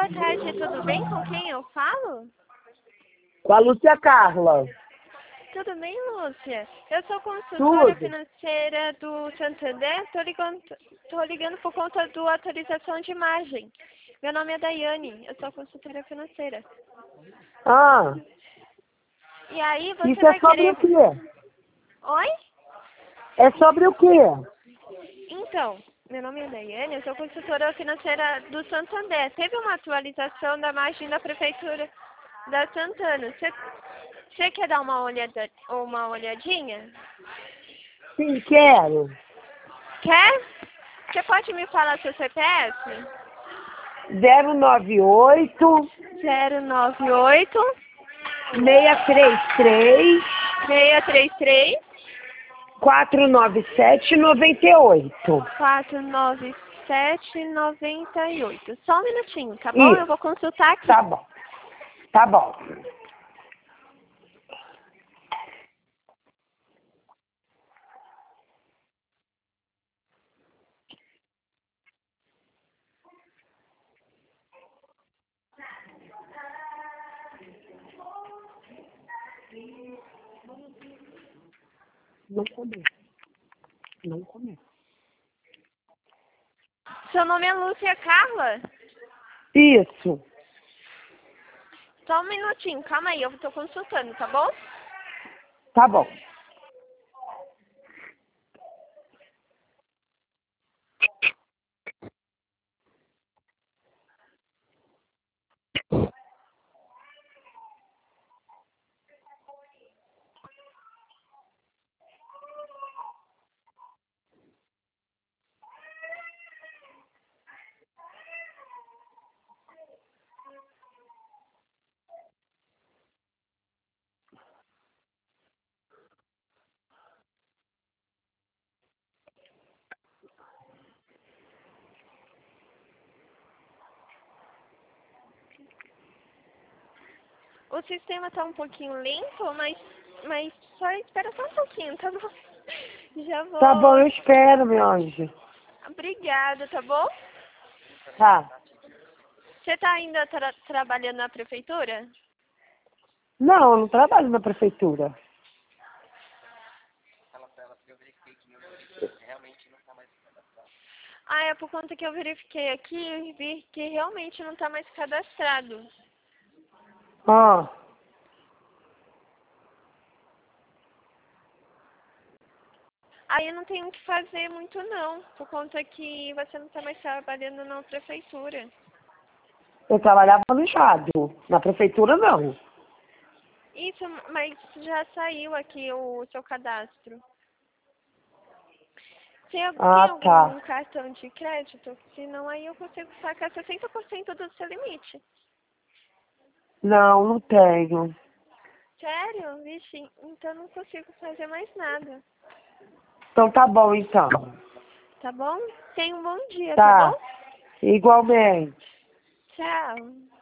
boa tarde, tudo bem? Com quem eu falo? Com a Lúcia Carla. Tudo bem, Lúcia? Eu sou consultora Tudo. financeira do Santander, tô ligando por conta da atualização de imagem. Meu nome é Daiane, eu sou consultora financeira. Ah, E aí, você isso é vai sobre querer... o quê? Oi? É sobre o quê? Então, meu nome é Daiane, eu sou consultora financeira do Santander. Teve uma atualização da margem da Prefeitura da Santana. Você quer dar uma olhadinha? Sim, quero. Quer? Você pode me falar seu CPF? 098 098 633 633 497 98. 49798. Só um minutinho, tá bom? Eu Isso, vou consultar aqui. tá bom. Tá bom. Não começa. Não começa. Seu nome é Lúcia Carla? Isso. Só um minutinho, calma aí, eu tô consultando, tá bom? Tá bom. O sistema tá um pouquinho lento, mas só espera só um pouquinho, tá bom? Já Tá bom, vou. eu espero, meu anjo. Obrigada, tá bom? Tá. Você tá ainda trabalhando na prefeitura? Não, eu não trabalho na prefeitura. Ah, é por conta que eu verifiquei aqui e vi que realmente não tá mais cadastrado. Ah, Aí eu não tenho o que fazer muito não, por conta que você não tá mais trabalhando na prefeitura. eu trabalhava no estado. Na prefeitura, não. Isso, mas já saiu aqui o seu cadastro. Tem Ah, algum tá. cartão de crédito? Senão aí eu consigo sacar 60% do seu limite. Não, não tenho. Sério? Vixe, então não consigo fazer mais nada. Então tá bom, então. Tá bom? Tenha um bom dia, tá bom? Tá. Igualmente. Tchau.